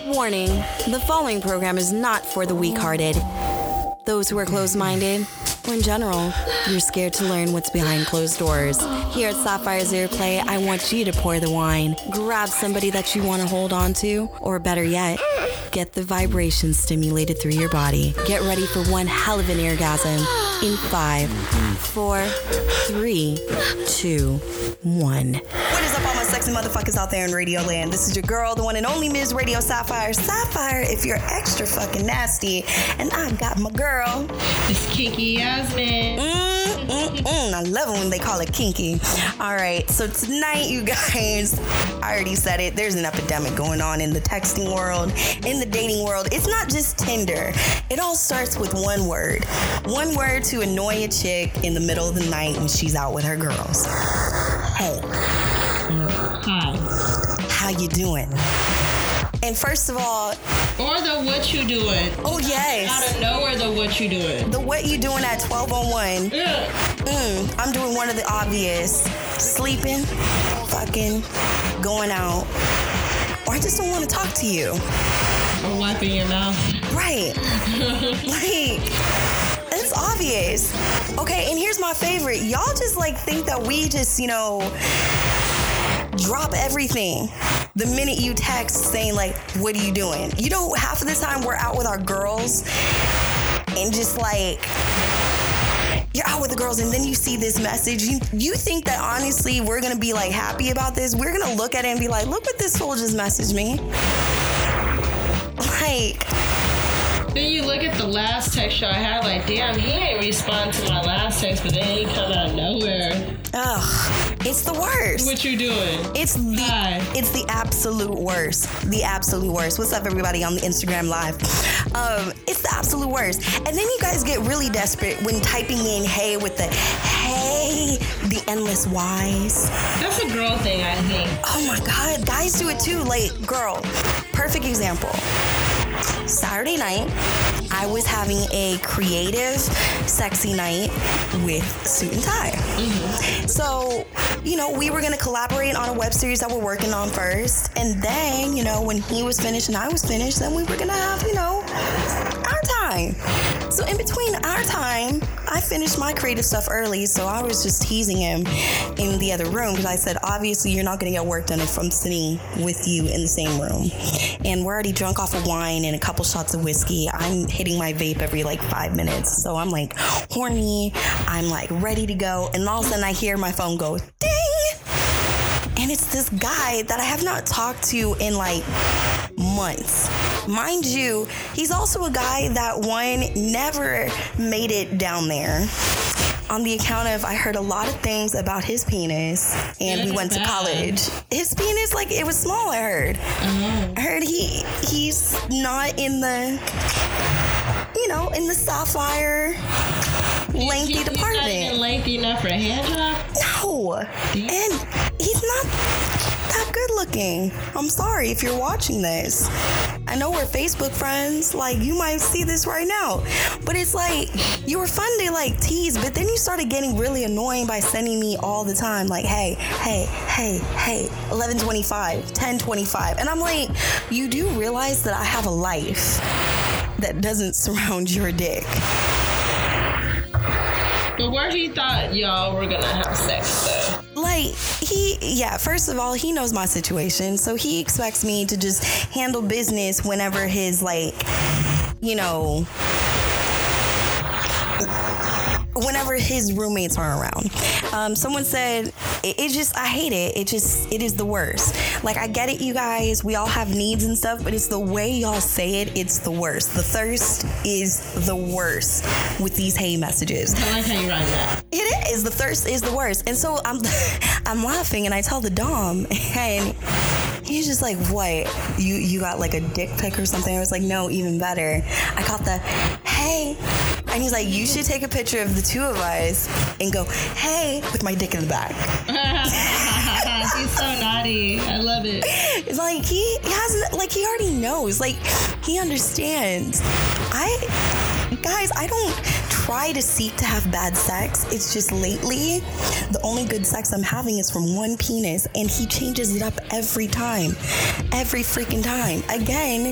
Warning, the following program is not for the weak-hearted, those who are closed-minded, or in general, you're scared to learn what's behind closed doors. Here at Sapphire's Airplay, I want you to pour the wine, grab somebody that you want to hold on to, or better yet, get the vibrations stimulated through your body. Get ready for one hell of an orgasm in 5, 4, 3, 2, 1. What is up, all my sexy motherfuckers out there in Radio Land? This is your girl, the one and only Ms. Radio Sapphire. Sapphire, if you're extra fucking nasty. And I got my girl. It's Kinky Yasmin. I love it when they call it kinky. All right, so tonight, you guys, I already said it. There's an epidemic going on in the texting world, in the dating world. It's not just Tinder. It all starts with one word. One word to annoy a chick in the middle of the night when she's out with her girls. Hey. Hi. How you doing? And first of all... Or the what you doing. Oh, yes. Out of nowhere, the what you doing. The what you doing at 12:01. Yeah. I'm doing one of the obvious. Sleeping, fucking, going out. Or I just don't want to talk to you. Or wiping your mouth. Right. Like, it's obvious. Okay, and here's my favorite. Y'all just like think that we just, drop everything the minute you text saying like, what are you doing? You know, half of the time we're out with our girls and just like, you're out with the girls and then you see this message. You think that honestly we're gonna be like happy about this? We're gonna look at it and be like, look what this fool just messaged me. Like, then you look at the last text I had, like, damn, he ain't respond to my last text, but then he come out of nowhere. Ugh, it's the worst. What you doing? It's the absolute worst. The absolute worst. What's up, everybody on the Instagram Live? It's the absolute worst. And then you guys get really desperate when typing in hey with the hey, the endless Y's. That's a girl thing, I think. Oh my God, guys do it too. Like, girl, perfect example. Saturday night, I was having a creative, sexy night with Suit and Tie. Mm-hmm. So, we were going to collaborate on a web series that we're working on first. And then, when he was finished and I was finished, then we were going to have, our time. So in between our time, I finished my creative stuff early. So I was just teasing him in the other room because I said, obviously, you're not going to get work done if I'm sitting with you in the same room. And we're already drunk off of wine and a couple shots of whiskey. I'm hitting my vape every 5 minutes. So I'm like horny. I'm like ready to go. And all of a sudden I hear my phone go ding. And it's this guy that I have not talked to in months. Mind you, he's also a guy that never made it down there. On the account of, I heard a lot of things about his penis, and we went to college. His penis, it was small, I heard. Mm-hmm. I heard he's not in the, in the sapphire lengthy department. He's not even lengthy enough for a hand job? No. And he's not that good looking. I'm sorry if you're watching this. I know we're Facebook friends. You might see this right now. But it's you were fun to tease, but then you started getting really annoying by sending me all the time hey, 11:25, 10:25. And I'm like, you do realize that I have a life that doesn't surround your dick. But where he thought y'all were gonna have sex, though? First of all, he knows my situation, so he expects me to just handle business whenever his, whenever his roommates aren't around. Someone said, I hate it. It is the worst. I get it, you guys. We all have needs and stuff, but it's the way y'all say it. It's the worst. The thirst is the worst with these hey messages. I like how you write that. It is. The thirst is the worst. And so I'm laughing and I tell the Dom and he's just like, what? You got a dick pic or something? I was like, no, even better. I got the hey. And he's like, you should take a picture of the two of us and go, hey, with my dick in the back. He's so naughty. I love it. It's he already knows. He understands. Guys, I don't try to seek to have bad sex. It's just lately, the only good sex I'm having is from one penis, and he changes it up every time. Every freaking time. Again,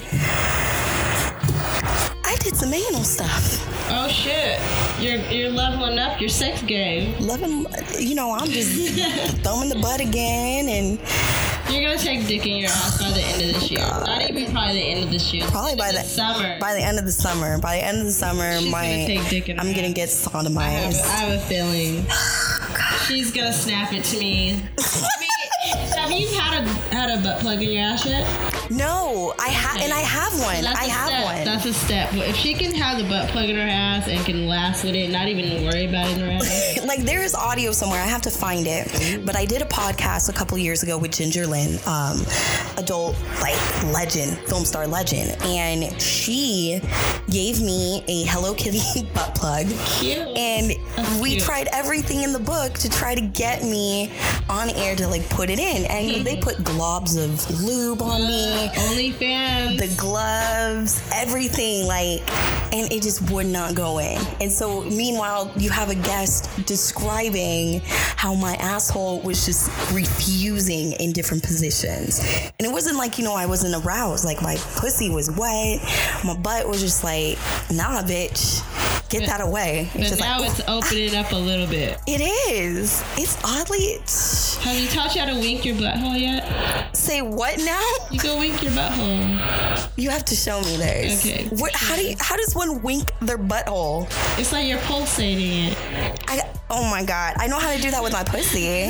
I did some anal stuff. Oh shit. You're leveling up your sex game. Loving, I'm just thumbing the butt again, and you're gonna take dick in your ass by the end of this year. Not even probably the end of this year. Probably by the summer. By the end of the summer. By the end of the summer, she's gonna take dick in her I'm gonna ass. get sodomized. I have a feeling. She's gonna snap it to me. Have you had a butt plug in your ass yet? No, I have, and I have one. One. That's a step. If she can have the butt plug in her ass and can last with it, not even worry about it in her ass. Like, there is audio somewhere. I have to find it. But I did a podcast a couple years ago with Ginger Lynn, adult legend, film star legend, and she gave me a Hello Kitty butt plug. Cute. And we cute. tried everything in the book to try to get me on air to put it in, and they put globs of lube on me. OnlyFans. The gloves, everything, and it just would not go in. And so, meanwhile, you have a guest describing how my asshole was just refusing in different positions. And it wasn't I wasn't aroused. My pussy was wet. My butt was just nah, bitch. Get that away. But It's now it's opening up a little bit. It is. It's oddly. Have you taught you how to wink your butthole yet? Say what now? You go wink your butthole. You have to show me this. Okay. How does one wink their butthole? It's like you're pulsating it. Oh my God. I know how to do that with my pussy.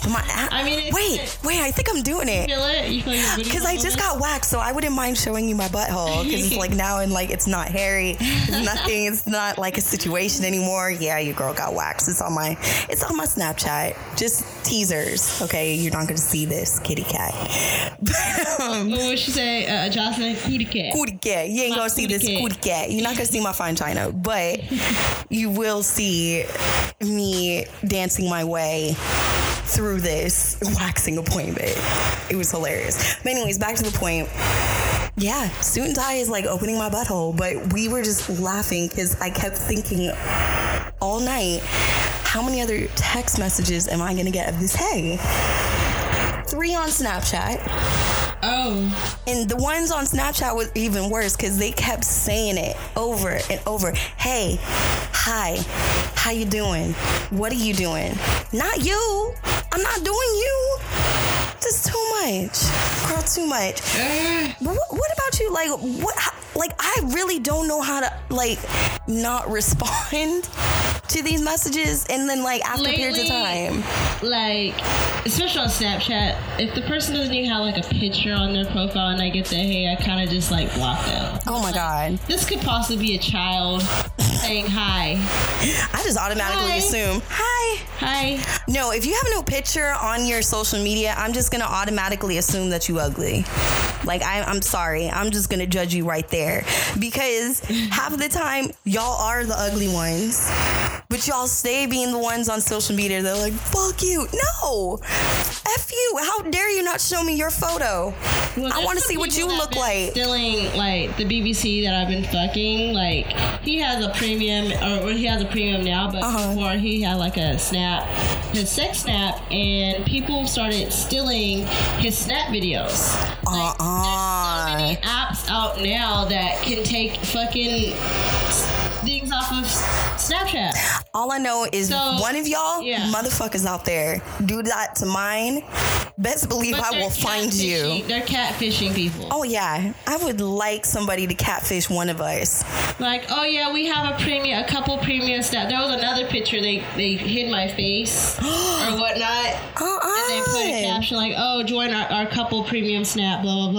Wait, I think I'm doing it. Feel it? You feel your booty? Because I just got waxed, so I wouldn't mind showing you my butthole. Because it's now, and it's not hairy. It's nothing. It's not a situation anymore. Yeah, your girl got waxed. It's on my Snapchat. Just teasers. Okay, you're not gonna see this, kitty cat. What would she say? Jocelyn, cootie cat. Cootie cat. You ain't gonna see this cootie cat. You're not gonna see my fine china, but you will see me dancing my way through this waxing appointment. It was hilarious. But anyways, back to the point. Yeah, suit and tie is opening my butthole, but we were just laughing because I kept thinking all night, how many other text messages am I gonna get of this? Hey, 3 on Snapchat. Oh. And the ones on Snapchat was even worse because they kept saying it over and over. Hey, hi, how you doing? What are you doing? Not you. I'm not doing you. This is too much. Girl, too much. But what about you? I really don't know how to, not respond to these messages and then, after periods of time. Especially on Snapchat, if the person doesn't even have, a picture on their profile and I get the hey, I kind of just, block them. Oh, my God. This could possibly be a child saying hi. I just automatically assume, hi. Hi. No, if you have no picture on your social media, I'm just going to automatically assume that you ugly. I'm sorry. I'm just going to judge you right there. Because half of the time, y'all are the ugly ones. But y'all stay being the ones on social media. They're like, fuck you. No. F you. How dare you not show me your photo? Well, I want to see what you look like. Stealing, the BBC that I've been fucking. He has a premium, or he has a premium now, but before he had, a Snap, his sex Snap, and people started stealing his Snap videos. There's so many apps out now that can take fucking things off of Snapchat. All I know is one of y'all motherfuckers out there do that to mine. Best believe I will find you. They're catfishing people. Oh yeah, I would like somebody to catfish one of us. Oh yeah, we have a couple premium Snap. There was another picture they hid my face or whatnot, and they put a caption oh, join our couple premium Snap, blah blah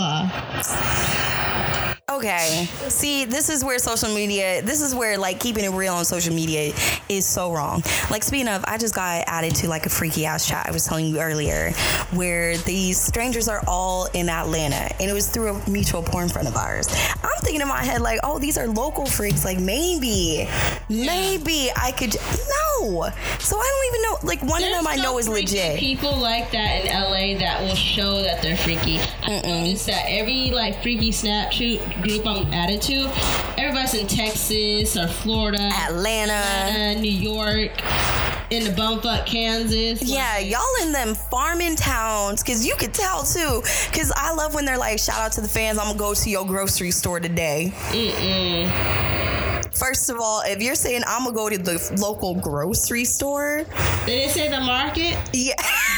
blah. Okay. See, this is where keeping it real on social media is so wrong. Speaking of, I just got added to a freaky ass chat I was telling you earlier where these strangers are all in Atlanta, and it was through a mutual porn friend of ours. I'm thinking in my head oh, these are local freaks. Maybe I could. No. So I don't even know. Like, one of them I know is legit. People like that in LA that will show that they're freaky. I noticed that every like freaky Snapchat group I'm added to, everybody's in Texas or Florida, Atlanta, New York, in the bumfuck Kansas. Yeah, y'all in them farming towns, because you could tell too. Because I love when they're like, shout out to the fans, I'm gonna go to your grocery store today. First of all, if you're saying I'm gonna go to the local grocery store, did it say the market? Yeah.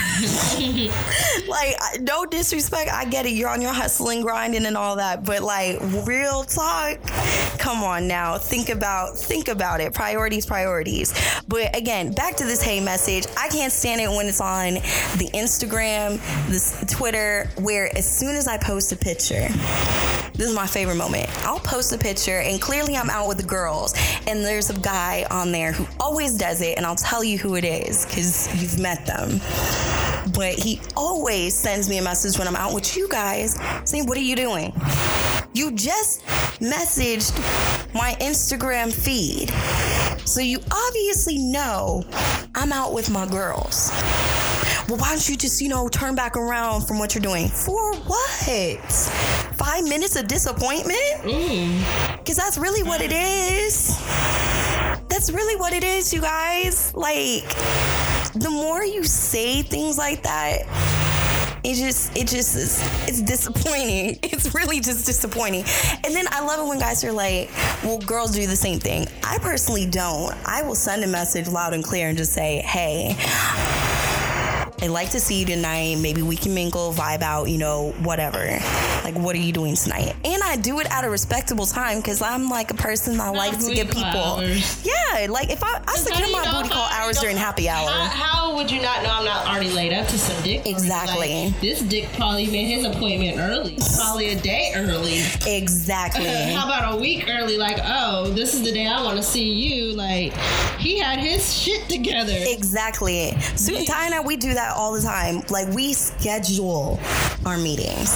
Like, no disrespect, I get it, you're on your hustling, grinding and all that, but like, real talk, come on now, think about it. Priorities. But again, back to this hate message. I can't stand it when it's on the Instagram, this Twitter, where as soon as I post a picture, this is my favorite moment, I'll post a picture and clearly I'm out with the girls, and there's a guy on there who always does it, and I'll tell you who it is because you've met them. But he always sends me a message when I'm out with you guys saying, what are you doing? You just messaged my Instagram feed. So you obviously know I'm out with my girls. Well, why don't you just, turn back around from what you're doing? For what? 5 minutes of disappointment? Because that's really what it is. That's really what it is, you guys. Like, the more you say things like that, it's disappointing. It's really just disappointing. And then I love it when guys are like, well, girls do the same thing. I personally don't. I will send a message loud and clear and just say, hey, I'd like to see you tonight. Maybe we can mingle, vibe out, whatever. Like, what are you doing tonight? And I do it at a respectable time because I'm like a person that likes to give people hours. Yeah, like if I secure my booty call hours during happy hour. How would you not know I'm not already laid up to some dick? Exactly. Like, this dick probably made his appointment early. Probably a day early. Exactly. How about a week early? Like, oh, this is the day I want to see you. Like, he had his shit together. Exactly. Suit and Tie and I, we do that all the time. Like, we schedule our meetings.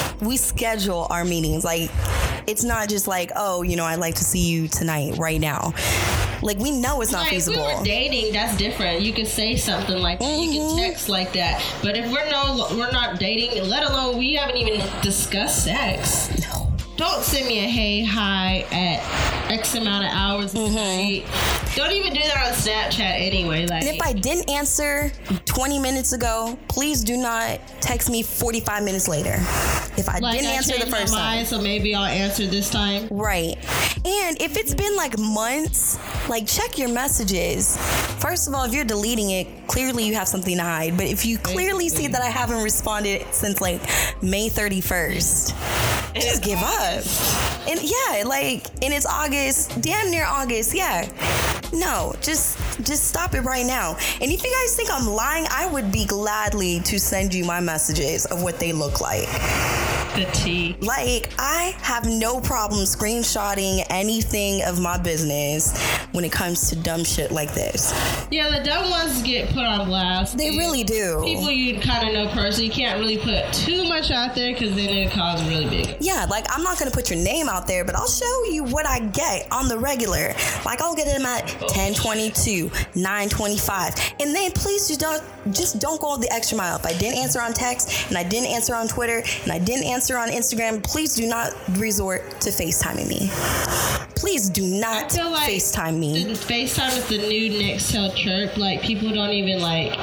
Like, it's not just like, oh, I'd like to see you tonight, right now. Like, we know it's not feasible. If we were dating, that's different. You can say something like that. You can text like that. But if we're not dating, let alone we haven't even discussed sex. No. Don't send me a hey, hi at X amount of hours a night. Don't even do that on Snapchat anyway. Like, and if I didn't answer 20 minutes ago, please do not text me 45 minutes later. If I didn't answer the first time. So maybe I'll answer this time. Right. And if it's been like months, like, check your messages. First of all, if you're deleting it, clearly you have something to hide. But if you clearly see that I haven't responded since like May 31st, just give up. And yeah, and it's August, damn near August, yeah. No, just stop it right now. And if you guys think I'm lying, I would be gladly to send you my messages of what they look like. The tea. Like, I have no problem screenshotting anything of my business when it comes to dumb shit like this. Yeah, the dumb ones get put on blast. They really do. People you kind of know personally, you can't really put too much out there because then it causes really big. Yeah, like, I'm not going to put your name out there, but I'll show you what I get on the regular. Like, I'll get them at 10:22, 9:25. And then please just don't go the extra mile. If I didn't answer on text, and I didn't answer on Twitter, and I didn't answer on Instagram, please do not resort to FaceTiming me. Please do not FaceTime me. FaceTime is the new Nextel chirp. Like, people don't even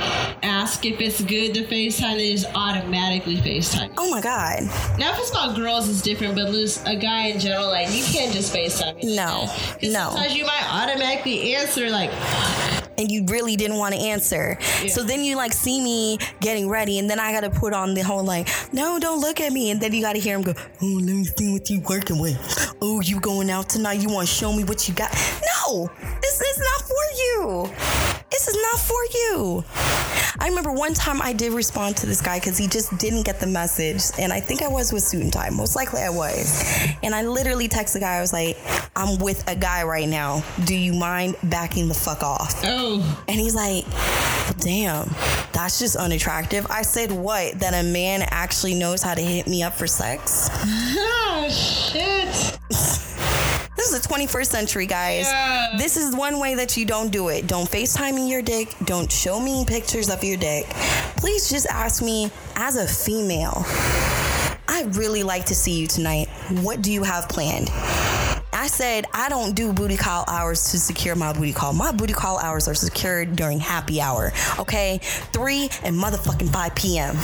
ask if it's good to FaceTime. They just automatically FaceTime. Oh my God. Now, if it's about girls, it's different, but just a guy in general, you can't just FaceTime me. No. Sometimes you might automatically answer and you really didn't want to answer. Yeah. So then you see me getting ready, and then I gotta put on the whole no, don't look at me, and then you gotta hear him go, oh, let me see what you working with. Oh, you going out tonight? You want to show me what you got? No, this is not for you. This is not for you. I remember one time I did respond to this guy because he just didn't get the message, and I think I was with Suit and Tie. Most likely I was. And I literally texted the guy. I was like, I'm with a guy right now. Do you mind backing the fuck off? Oh. And he's like, damn, that's just unattractive. I said, what? That a man actually knows how to hit me up for sex? Oh, shit. This is a 21st century, guys. Yeah. This is one way that you don't do it. Don't FaceTime me your dick. Don't show me pictures of your dick. Please just ask me as a female. I'd really like to see you tonight. What do you have planned? I said I don't do booty call hours to secure my booty call. My booty call hours are secured during happy hour. Okay? 3 and motherfucking 5 p.m.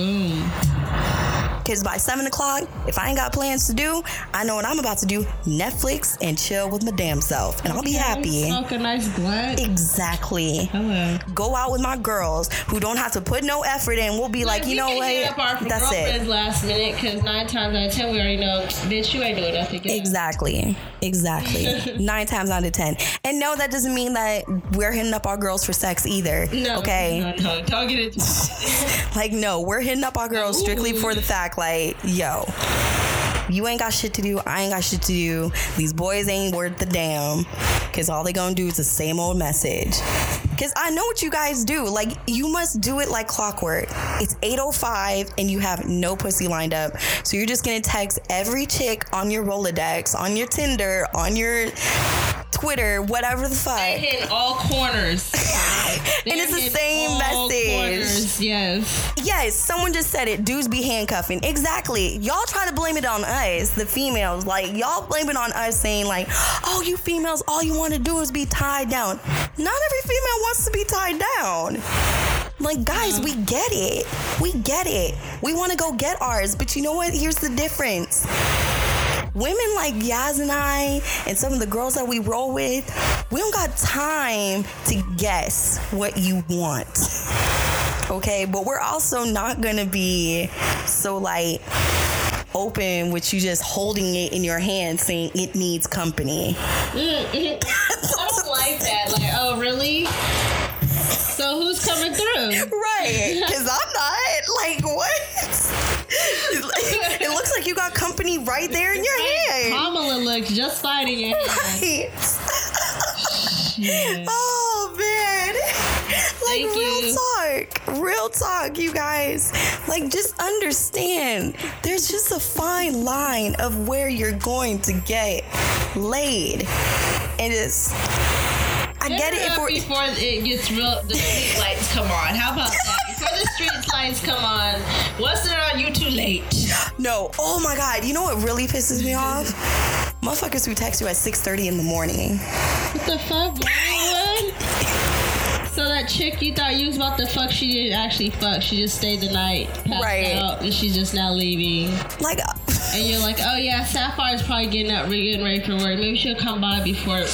Because by 7 o'clock, if I ain't got plans to do, I know what I'm about to do. Netflix and chill with my damn self. And I'll be happy. Smoke a nice blunt. Exactly. Hello. Go out with my girls who don't have to put no effort in. We'll be like, you know what? That's it. Last minute, because 9 times out of 10 we already know, bitch, you ain't doing nothing. Exactly. 9 times out of 10. And no, that doesn't mean that we're hitting up our girls for sex either. No. Okay? No. Don't get it. Like, no, we're hitting up our girls strictly for the fact, like, yo, you ain't got shit to do. I ain't got shit to do. These boys ain't worth the damn. Because all they gonna do is the same old message. Because I know what you guys do. Like, you must do it like clockwork. It's 8:05 and you have no pussy lined up. So you're just gonna text every chick on your Rolodex, on your Tinder, on your Twitter, whatever the fuck. They hit all corners. And it's the same message. Corners, yes. Yes, someone just said it. Dudes be handcuffing. Exactly. Y'all try to blame it on us, the females. Like, y'all blame it on us saying, like, oh, you females, all you want to do is be tied down. Not every female wants to be tied down. Like, guys, we get it. We get it. We want to go get ours. But you know what? Here's the difference. Women like Yaz and I and some of the girls that we roll with, we don't got time to guess what you want. Okay? But we're also not going to be so, like, open with you just holding it in your hand saying it needs company. I don't like that. Like, oh, really? So who's coming through? Right. Because I'm not. Like, what? It looks like you got company right there in your hand. Kamala looks just fine in your hand. Right. Oh, man. Like, real talk, you guys. Like, just understand. There's just a fine line of where you're going to get laid. And it's... I get it before it gets real, the street lights come on. How about that? Before the street lights come on, once they're on, you too late. No. Oh my God. You know what really pisses me off? Motherfuckers who text you at 6:30 in the morning. What the fuck? What? So that chick you thought you was about to fuck, she didn't actually fuck. She just stayed the night, passed out, and she's just now leaving. Like, and you're like, oh yeah, Sapphire's probably getting ready for work. Maybe she'll come by before.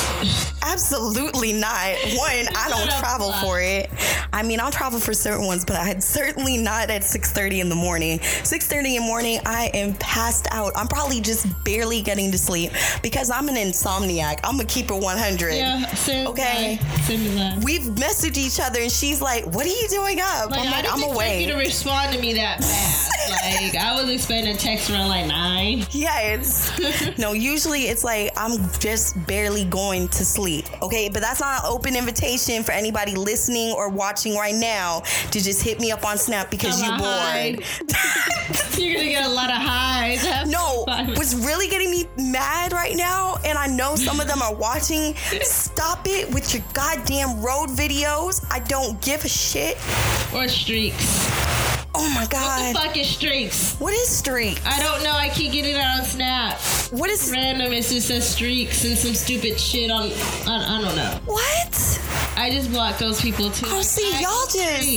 Absolutely not. One, I don't travel for it. I mean, I'll travel for certain ones, but I certainly not at 6:30 in the morning. 6:30 in the morning, I am passed out. I'm probably just barely getting to sleep because I'm an insomniac. I'm gonna keep it 100. Yeah, same. Okay. Same. We've messaged each other, and she's like, "What are you doing up?" Like, I'm like, "I'm away." I didn't expect you to respond to me that fast. Like, I was expecting a text around like 9. Yes. No, usually it's like I'm just barely going to sleep. Okay, but that's not an open invitation for anybody listening or watching right now to just hit me up on Snap because you're bored. You're gonna get a lot of highs. No, what's really getting me mad right now, and I know some of them are watching, stop it with your goddamn road videos. I don't give a shit. Or streaks. Oh my God. What the fuck is streaks? What is streaks? I don't know. I keep getting it on Snap. What is random? It just says streaks and some stupid shit on. I don't know. What? I just block those people too. Oh, see, y'all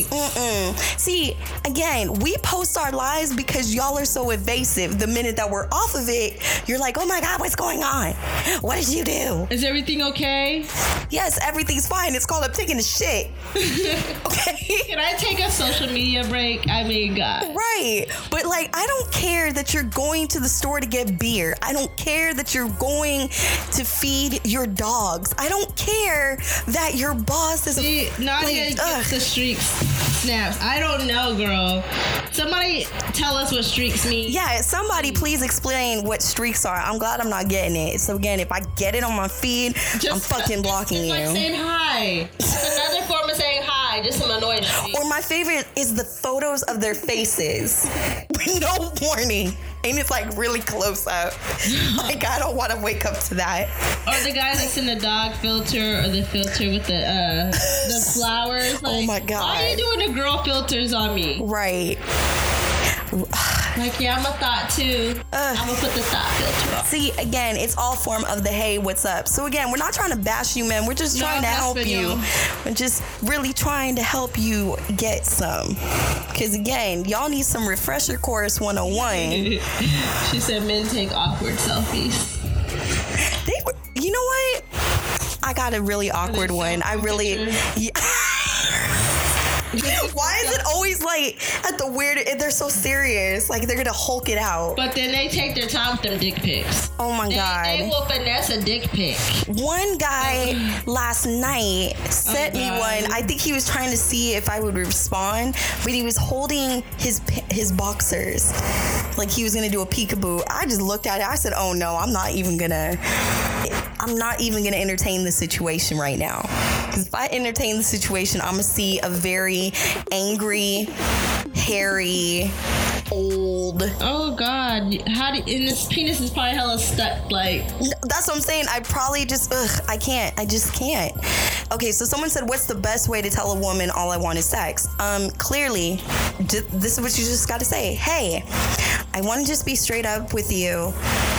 just. See, again, we post our lives because y'all are so evasive. The minute that we're off of it, you're like, oh my God, what's going on? What did you do? Is everything okay? Yes, everything's fine. It's called I'm taking a shit. Okay. Can I take a social media break? I mean, God. Right. But like, I don't care that you're going to the store to get beer. I don't care that you're going to feed your dogs. I don't care that your boss is Nadia gets the streaks snaps. I don't know, girl. Somebody tell us what streaks mean. Yeah, somebody please explain what streaks are. I'm glad I'm not getting it. So again, if I get it on my feed, I'm fucking blocking you. It's like saying hi. It's another form of saying hi. Just some annoying streaks. Or my favorite is the photos of their faces with no warning. And it's like really close up. Like, I don't want to wake up to that. Or the guy that's in the dog filter, or the filter with the flowers. Like, oh my God. Why are you doing the girl filters on me? Right. Like, yeah, I'm a thought too. I'm gonna put the thought filter on. See, again, it's all form of the hey, what's up? So again, we're not trying to bash you, man. We're just trying to help you. We're just really trying to help you get some. Because again, y'all need some refresher course 101. She said men take awkward selfies. You know what? I got a really awkward one. I really... Yeah. Why is it always like at the weird? They're so serious. Like they're gonna Hulk it out. But then they take their time with them dick pics. Oh my God. They will finesse a dick pic. One guy last night sent me one. I think he was trying to see if I would respond, but he was holding his boxers. Like he was gonna do a peekaboo. I just looked at it. I said, "Oh no, I'm not even gonna entertain the situation right now. Because if I entertain the situation, I'm gonna see a very angry, hairy, old. Oh God! And this penis is probably hella stuck. Like that's what I'm saying. I probably just I can't. I just can't. Okay, so someone said, "What's the best way to tell a woman all I want is sex?" Clearly, this is what you just got to say. Hey, I want to just be straight up with you.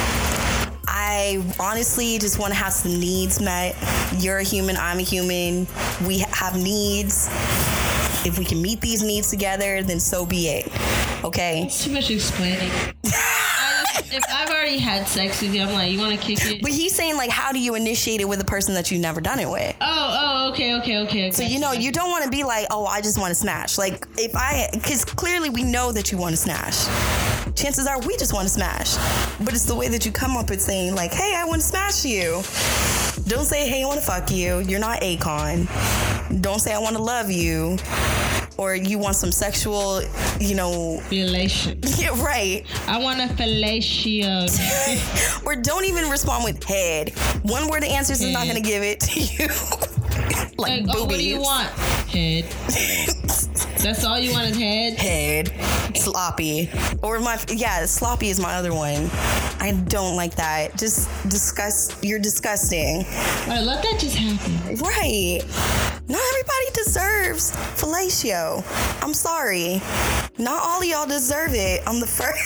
I honestly just want to have some needs met. You're a human, I'm a human. We have needs. If we can meet these needs together, then so be it. Okay? It's too much explaining. If I've already had sex with you, I'm like, you want to kick it? But he's saying, like, how do you initiate it with a person that you've never done it with? Okay. So, you don't want to be like, oh, I just want to smash. Like, because clearly we know that you want to smash. Chances are we just want to smash. But it's the way that you come up with saying, like, hey, I want to smash you. Don't say, hey, I want to fuck you. You're not Akon. Don't say, I want to love you. Or you want some sexual, Fellatio. Yeah, right. I want a fellatio. Or don't even respond with head. One word of answers is not going to give it to you. Like boobies. What do you want? Head. That's all you want is head? Head. Sloppy. Or sloppy is my other one. I don't like that. Just you're disgusting. All right, let that just happen. Right. Not everybody deserves fellatio. I'm sorry. Not all of y'all deserve it. I'm the first.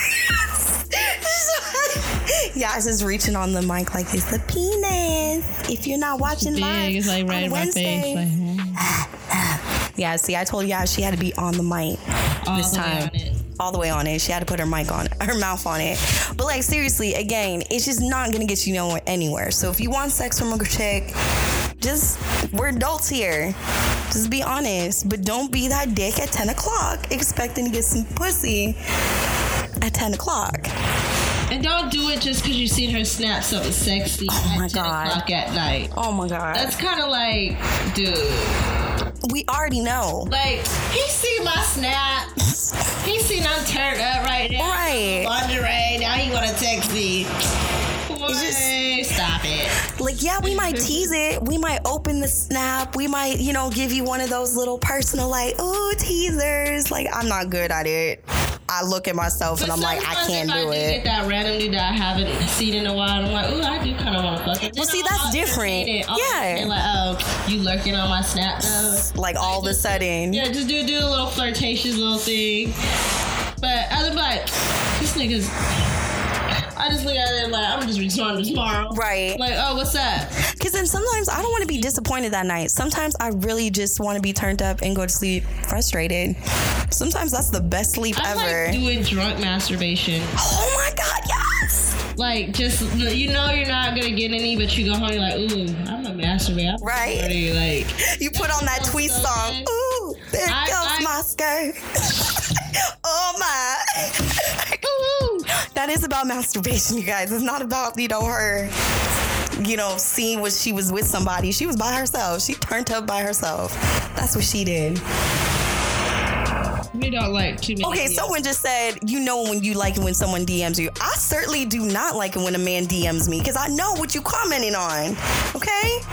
Yas is reaching on the mic like it's the penis. If you're not watching live, it's like right in my face. Like, yeah, see, I told Yas she had to be on the mic this time. All the way on it. She had to put her mouth on it. But like seriously, again, it's just not gonna get you anywhere. So if you want sex from a chick, we're adults here. Just be honest. But don't be that dick at 10 o'clock expecting to get some pussy at 10 o'clock. And don't do it just because you seen her snap something sexy at 10 o'clock at night. Oh my God. That's kind of like, dude. We already know. Like, he seen my snap. He seen I'm turned up right now. Right. Lingerie. Now he want to text me. Stop it. Like, yeah, we might tease it. We might open the snap. We might, give you one of those little personal, like, ooh, teasers. Like, I'm not good at it. I look at myself and I'm like, I can't do it. Get that random dude that I haven't seen in a while. I'm like, ooh, I do kind of want to fuck it. Well, see, that's different. Yeah. Like, oh, you lurking on my snap though? Like all of a sudden. Yeah, just do a little flirtatious little thing. But I was like, this nigga's. I just look at it like, I'm just responding tomorrow. Right. Like, oh, what's up? Because then sometimes I don't want to be disappointed that night. Sometimes I really just want to be turned up and go to sleep frustrated. Sometimes that's the best sleep ever. I like doing drunk masturbation. Oh my God, yes! Like, just, you're not going to get any, but you go home, you're like, ooh, I'm going to masturbate. Right. Already, like, you put on that tweet song. Good. Ooh, there goes my skirt. Oh my. That is about masturbation, you guys. It's not about, her, seeing what she was with somebody. She was by herself. She turned up by herself. That's what she did. We don't like too many. Okay, someone just said, when you like it when someone DMs you. I certainly do not like it when a man DMs me because I know what you commenting on. Okay?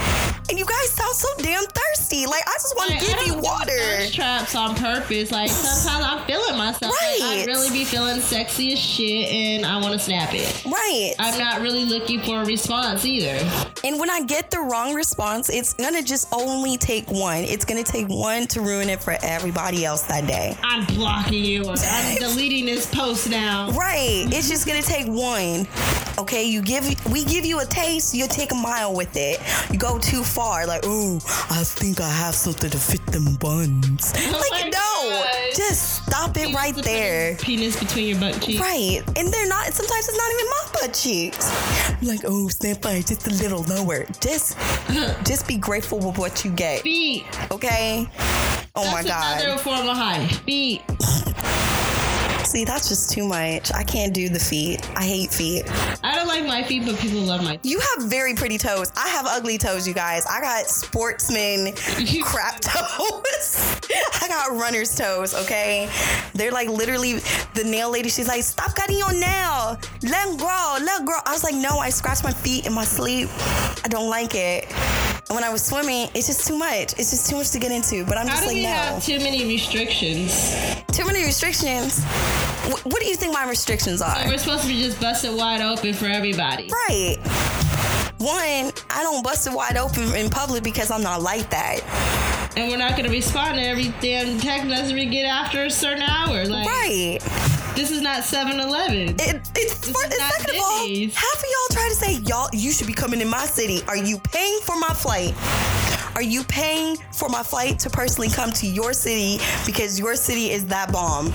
And you guys sound so damn thirsty. Like, I just want to give you water. Thirst traps on purpose. Like, sometimes I'm feeling myself. Right. Like, I really be feeling sexy as shit and I want to snap it. Right. I'm not really looking for a response either. And when I get the wrong response, it's going to just only take one. It's going to take one to ruin it for everybody else that day. I'm blocking you or I'm deleting this post now. Right. It's just going to take one. Okay, we give you a taste, you take a mile with it. You go too far, like, ooh, I think I have something to fit them buns. Like, no, just stop it right there. Penis between your butt cheeks. Right, and they're not. Sometimes it's not even my butt cheeks. You're like, oh, Snapfire, just a little lower. Just be grateful with what you get. Feet. Okay. Oh my God. That's another form of high. Feet. See, that's just too much. I can't do the feet. I hate feet. I don't like my feet, but people love my feet. You have very pretty toes. I have ugly toes, you guys. I got sportsman crap toes. I got runner's toes, okay? They're like literally, the nail lady, she's like, stop cutting your nail. Let them grow, let them grow. I was like, no, I scratch my feet in my sleep. I don't like it. And when I was swimming, it's just too much. It's just too much to get into. But I'm just like, no. How do you have too many restrictions? Too many restrictions? What do you think my restrictions are? So we're supposed to be just busted wide open for everybody. Right. One, I don't bust it wide open in public because I'm not like that. And we're not going to respond to every damn text message we get after a certain hour. Like, right. This is not 7-Eleven. Second of all, half of y'all try to say, you should be coming in my city. Are you paying for my flight? Are you paying for my flight to personally come to your city because your city is that bomb?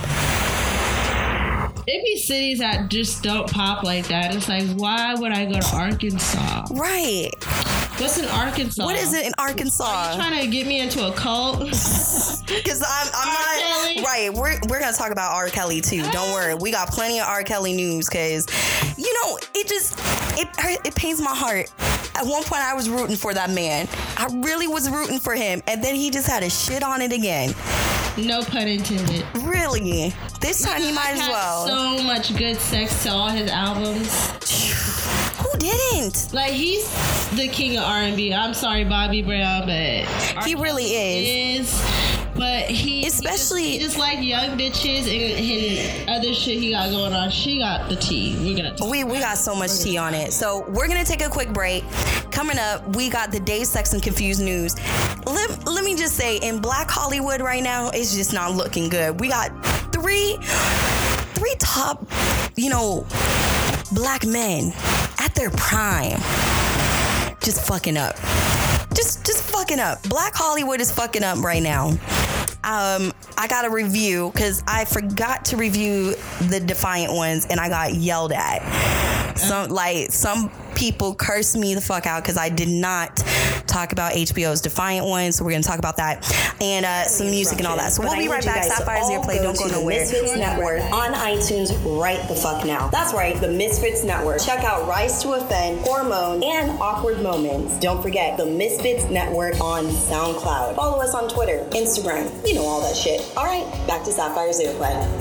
It be cities that just don't pop like that. It's like, why would I go to Arkansas? Right. What's in Arkansas? What is it in Arkansas? Are you trying to get me into a cult? Because I'm not. Kelly? Right. We're going to talk about R. Kelly too. Don't worry. We got plenty of R. Kelly news because, it pains my heart. At one point, I was rooting for that man. I really was rooting for him. And then he just had a shit on it again. No pun intended. Really? This time he might as well. So much good sex to all his albums. Who didn't? Like, he's the king of R&B. I'm sorry, Bobby Brown, but he really is. But he just like young bitches and other shit he got going on. She got the tea. We got so much tea on it. So we're gonna take a quick break. Coming up, we got the Dazed, Sex, and Confused news. Let me just say, in Black Hollywood right now, it's just not looking good. We got three top, black men at their prime, just fucking up. Just fucking up. Black Hollywood is fucking up right now. I got a review because I forgot to review the Defiant ones and I got yelled at. Some people cursed me the fuck out because I did not talk about HBO's Defiant one. So we're going to talk about that and some music and all that. So we'll be right back. Sapphire's Earplay. Don't go nowhere. Misfits Network on iTunes right the fuck now. That's right, the Misfits Network. Check out Rise to Offend, Hormone, and Awkward Moments. Don't forget the Misfits Network on SoundCloud. Follow us on Twitter, Instagram, all that shit. All right, back to Sapphire's Earplay.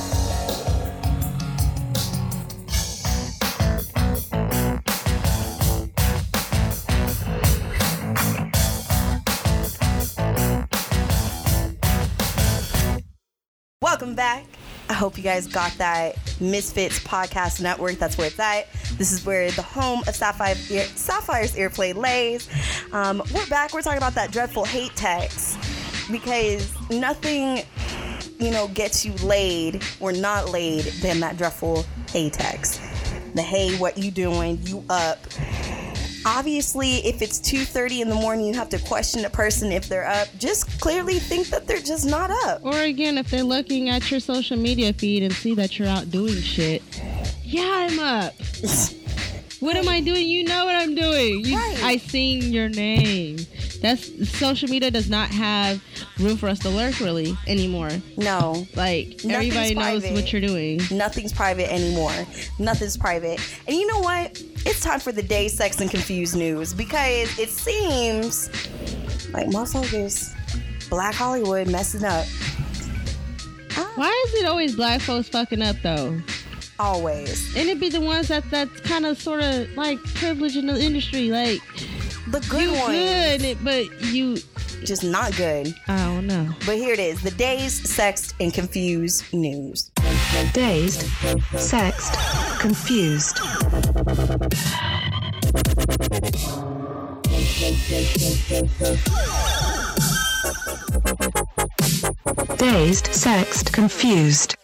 Welcome back. I hope you guys got that. Misfits Podcast Network, that's where it's at. This is where the home of Sapphire's Earplay lays. We're back. We're talking about that dreadful hate text because nothing, gets you laid or not laid than that dreadful hate text. The hey, what you doing? You up? Obviously, if it's 2:30 in the morning, you have to question the person if they're up. Just clearly think that they're just not up. Or again, if they're looking at your social media feed and see that you're out doing shit. Yeah, I'm up. What am I doing? You know what I'm doing. Right. I seen your name. Social media does not have room for us to lurk really anymore. No. Like, everybody knows what you're doing. Nothing's private anymore. Nothing's private. And you know what? It's time for the Dazed, Sex, and Confused news because it seems like motherfuckers, Black Hollywood messing up. Why is it always black folks fucking up though? Always. And it be the ones that's kind of sort of like privileged in the industry. Like, The good ones. Good, but you just not good. I don't know. But here it is. The dazed, sexed, and confused news. Dazed, sexed, confused. Dazed, sexed, confused.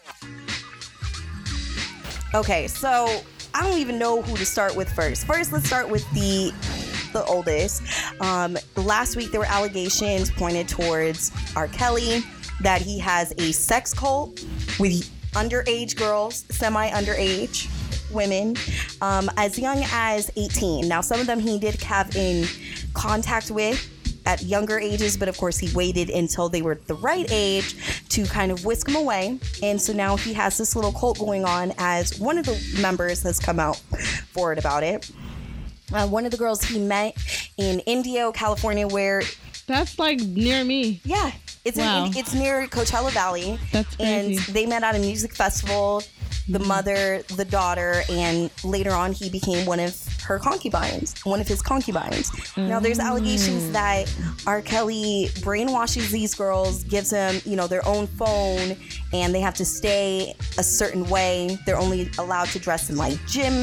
Okay, so I don't even know who to start with first. First, let's start with the oldest. Last week, there were allegations pointed towards R. Kelly that he has a sex cult with underage girls, semi-underage women, as young as 18. Now, some of them he did have in contact with at younger ages, but of course he waited until they were the right age to kind of whisk them away. And so now he has this little cult going on, as one of the members has come out forward about it. One of the girls he met in Indio, California, where... That's like near me. Yeah. It's it's near Coachella Valley. That's crazy. And they met at a music festival, the mother, the daughter, and later on he became one of his concubines. Now there's allegations that R. Kelly brainwashes these girls, gives them, their own phone, and they have to stay a certain way. They're only allowed to dress in like gym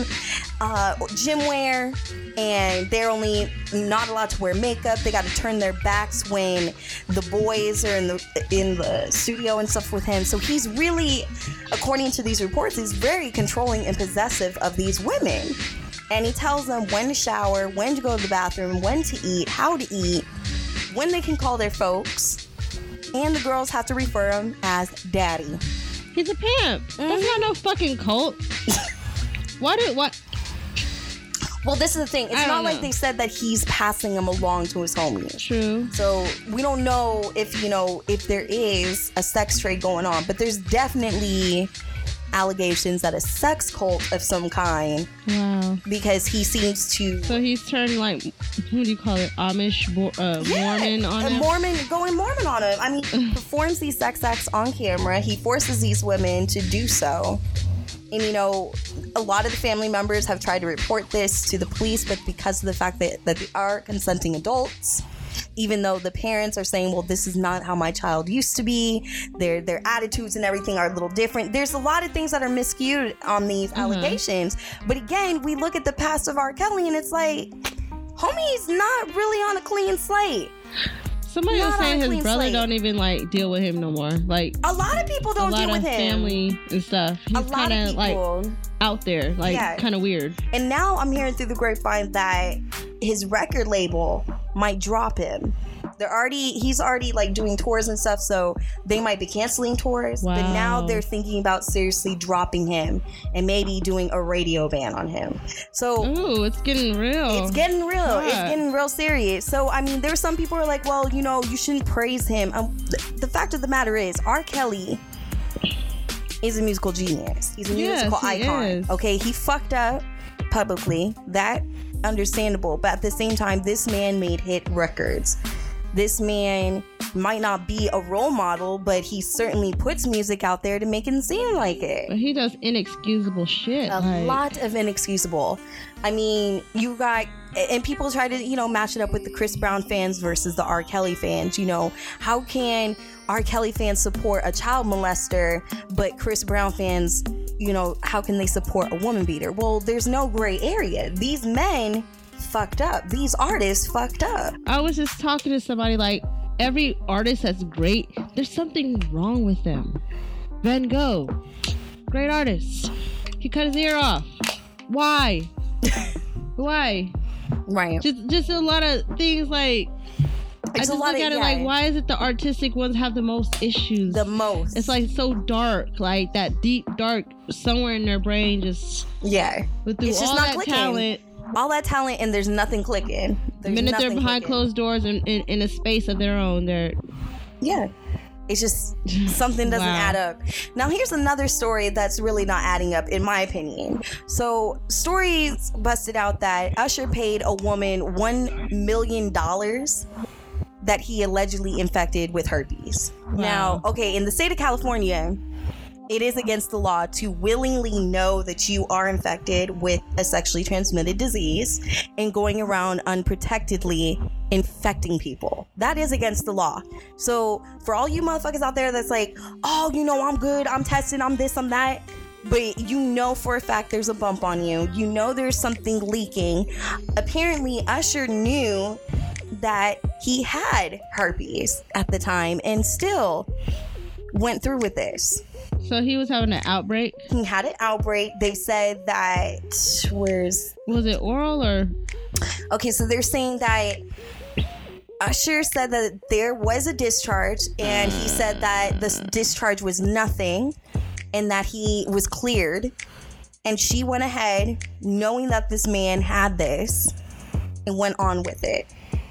wear, and they're only not allowed to wear makeup. They got to turn their backs when the boys are in the studio and stuff with him. So he's really, according to these reports, he's very controlling and possessive of these women. And he tells them when to shower, when to go to the bathroom, when to eat, how to eat, when they can call their folks, and the girls have to refer him as daddy. He's a pimp. That's not no fucking cult. What? Well, this is the thing. It's not like they said that he's passing them along to his homies. True. So we don't know if there is a sex trade going on, but there's definitely allegations that a sex cult of some kind. Wow. Because he seems to... So he's turned like, who do you call it? Amish Mormon on him? Going Mormon on him. I mean, he performs these sex acts on camera. He forces these women to do so. And, a lot of the family members have tried to report this to the police, but because of the fact that they are consenting adults, even though the parents are saying, well, this is not how my child used to be, their attitudes and everything are a little different. There's a lot of things that are miscued on these allegations. But again, we look at the past of R. Kelly and it's like, homie's not really on a clean slate. Somebody was saying his brother don't even like deal with him no more. Like a lot of people don't deal with him. Family and stuff. He's kind of like out there, like kind of weird. And now I'm hearing through the grapevine that his record label might drop him. He's already like doing tours and stuff, so they might be canceling tours. Wow. But now they're thinking about seriously dropping him and maybe doing a radio ban on him. So ooh, it's getting real. It's getting real. God. It's getting real serious. So I mean, there's some people who are like, well, you shouldn't praise him. The fact of the matter is, R. Kelly is a musical genius. He's a musical icon. Is. Okay, he fucked up publicly. That understandable. But at the same time, this man made hit records. This man might not be a role model, but he certainly puts music out there to make it seem like it. But he does inexcusable shit. A lot of inexcusable. I mean, and people try to, match it up with the Chris Brown fans versus the R. Kelly fans. How can R. Kelly fans support a child molester, but Chris Brown fans, how can they support a woman beater? Well, there's no gray area. These men fucked up. These artists fucked up. I was just talking to somebody like, every artist that's great, there's something wrong with them. Van Gogh, great artist. He cut his ear off. Why? Why? Right. Just a lot of things like, I just look at it like, why is it the artistic ones have the most issues? The most. It's like so dark, like that deep dark somewhere in their brain just. Yeah. With it's just all not that clicking. Talent. All that talent and there's nothing clicking. The minute they're behind closed doors in a space of their own, it's just something doesn't add up. Now here's another story that's really not adding up in my opinion. So stories busted out that Usher paid a woman $1 million that he allegedly infected with herpes. Wow. Now, okay, in the state of California, It is against the law to willingly know that you are infected with a sexually transmitted disease and going around unprotectedly infecting people. That is against the law. So for all you motherfuckers out there that's like, oh, you know, I'm good, I'm tested, I'm this, I'm that, but you know for a fact there's a bump on you, you know there's something leaking. Apparently Usher knew that he had herpes at the time and still went through with this. So he was having an outbreak? He had an outbreak. They said that, was it oral or? Okay, so they're saying that Usher said that there was a discharge, and he said that this discharge was nothing and that he was cleared. And she went ahead knowing that this man had this and went on with it.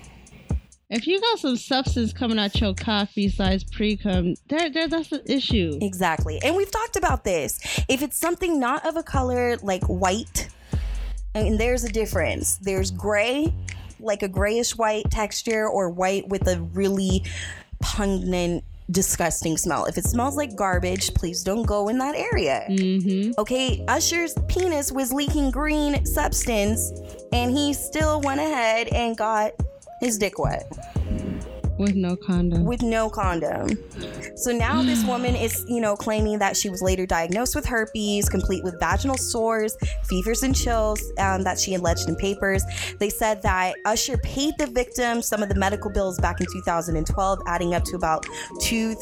If you got some substance coming out your cock besides pre-cum, that's an issue. Exactly. And we've talked about this. If it's something not of a color like white, and there's a difference. There's gray, like a grayish white texture, or white with a really pungent, disgusting smell. If it smells like garbage, please don't go in that area. Mm-hmm. Okay, Usher's penis was leaking green substance, and he still went ahead and got his dick wet. With no condom. So now this woman is, claiming that she was later diagnosed with herpes, complete with vaginal sores, fevers and chills, that she alleged in papers. They said that Usher paid the victim some of the medical bills back in 2012, adding up to about $2,000,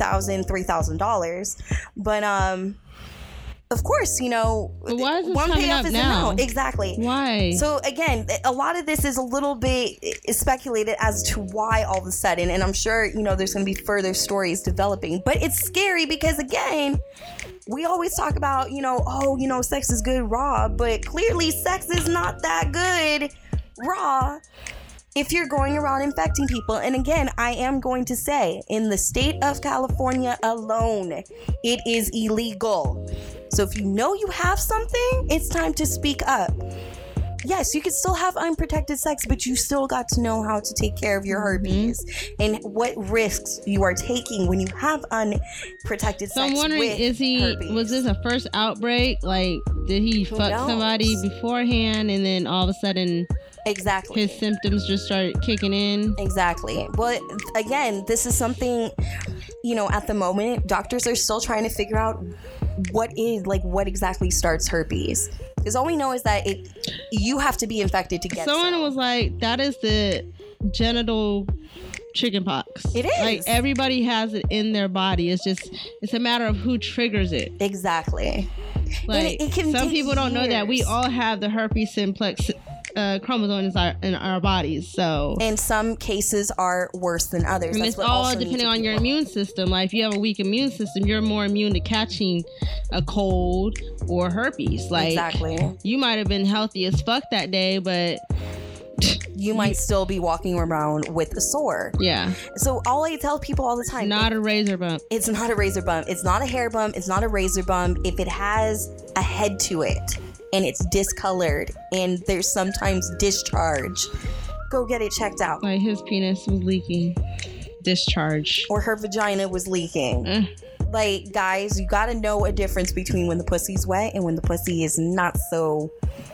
$3,000. But, of course, but why is this one coming payoff up is now? a no. Exactly. Why? So again, a lot of this is a little bit speculated as to why all of a sudden, and I'm sure, there's going to be further stories developing, but it's scary because again, we always talk about, sex is good raw, but clearly sex is not that good raw if you're going around infecting people. And again, I am going to say, in the state of California alone, it is illegal. So if you know you have something, it's time to speak up. Yes, you can still have unprotected sex, but you still got to know how to take care of your herpes and what risks you are taking when you have unprotected sex. So I'm wondering, was this a first outbreak? Like, did he fuck somebody beforehand and then all of a sudden... Exactly. His symptoms just started kicking in. Exactly. But again, this is something, at the moment, doctors are still trying to figure out what exactly starts herpes. Because all we know is that you have to be infected to get Someone was like, that is the genital chickenpox. It is. Like, everybody has it in their body. It's a matter of who triggers it. Exactly. Like, it can some people don't know that we all have the herpes simplex chromosome in our bodies. So, and some cases are worse than others. And it's all depending on your immune system. Like, if you have a weak immune system, you're more immune to catching a cold or herpes. Like, exactly. You might have been healthy as fuck that day, but you might still be walking around with a sore. Yeah. So all I tell people all the time, not a razor bump. It's not a razor bump. It's not a hair bump. It's not a razor bump. If it has a head to it and it's discolored and there's sometimes discharge, go get it checked out. Like, his penis was leaking. Discharge. Or her vagina was leaking. Like, guys, you gotta know a difference between when the pussy's wet and when the pussy is not so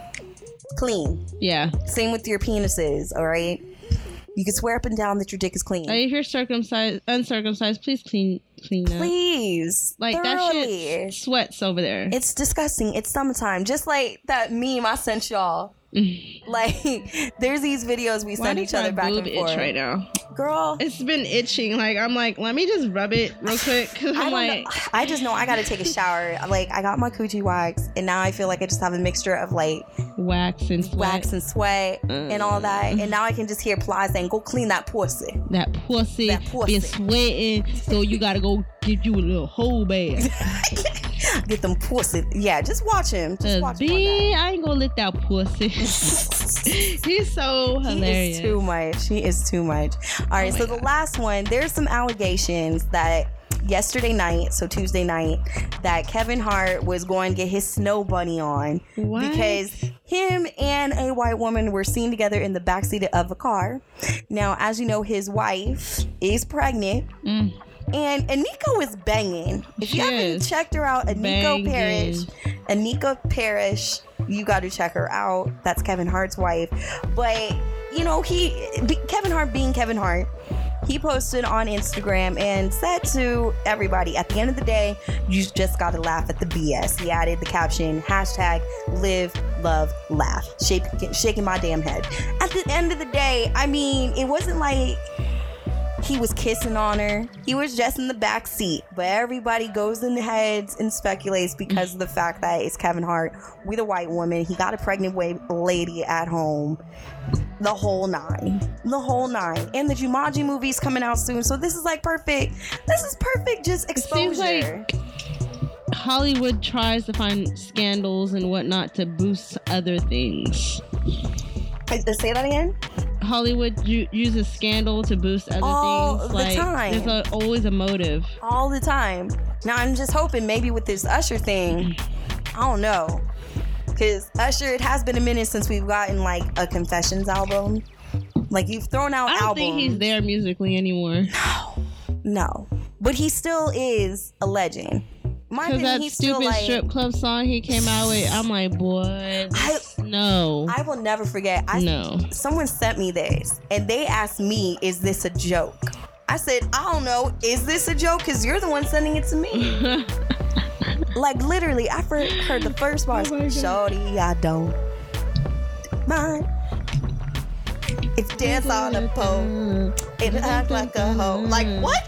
clean. Yeah. Same with your penises, all right? You can swear up and down that your dick is clean. Like, if you're uncircumcised, please clean up. Please. Like, thoroughly. that shit sweats over there. It's disgusting. It's summertime. Just like that meme I sent y'all. Like, there's these videos we send each other back and forth. Itch right now, girl. It's been itching. Like, I'm like, let me just rub it real quick. Cause I just know I gotta take a shower. Like, I got my coochie wax, and now I feel like I just have a mixture of like wax and sweat and all that. And now I can just hear Ply saying, "Go clean that pussy." That pussy been sweating, so you gotta go get you a little whole bath. Get them pussy. Yeah, just watch him. Just watch him. I ain't gonna lick that pussy. He's so hilarious. He is too much. All right, so the last one, there's some allegations that yesterday night, so Tuesday night, that Kevin Hart was going to get his snow bunny on. What? Because him and a white woman were seen together in the backseat of a car. Now, as you know, his wife is pregnant. And Aniko is banging. If you haven't checked her out, Aniko Parrish, you got to check her out. That's Kevin Hart's wife. But, you know, Kevin Hart being Kevin Hart, he posted on Instagram and said to everybody, at the end of the day, you just got to laugh at the BS. He added the caption, #live, love, laugh. Shaking my damn head. At the end of the day, I mean, it wasn't like he was kissing on her. He was just in the back seat. But everybody goes in the heads and speculates because of the fact that it's Kevin Hart with a white woman. He got a pregnant lady at home. The whole nine. And the Jumanji movie's coming out soon. So this is like perfect. This is perfect just exposure. It seems like Hollywood tries to find scandals and whatnot to boost other things. Say that again? Hollywood uses scandal to boost other things. All the time. There's always a motive. All the time. Now I'm just hoping maybe with this Usher thing, I don't know. Because Usher, it has been a minute since we've gotten like a Confessions album. Like you've thrown out albums. I don't think he's there musically anymore. No. But he still is a legend. Because that stupid strip club song he came out with, I'm like, boy, no. I will never forget. Someone sent me this, and they asked me, is this a joke? I said, I don't know. Is this a joke? Because you're the one sending it to me. Like, literally, I heard the first part. Shorty, I don't mind if you dance on a pole and act like a hoe. Like, what?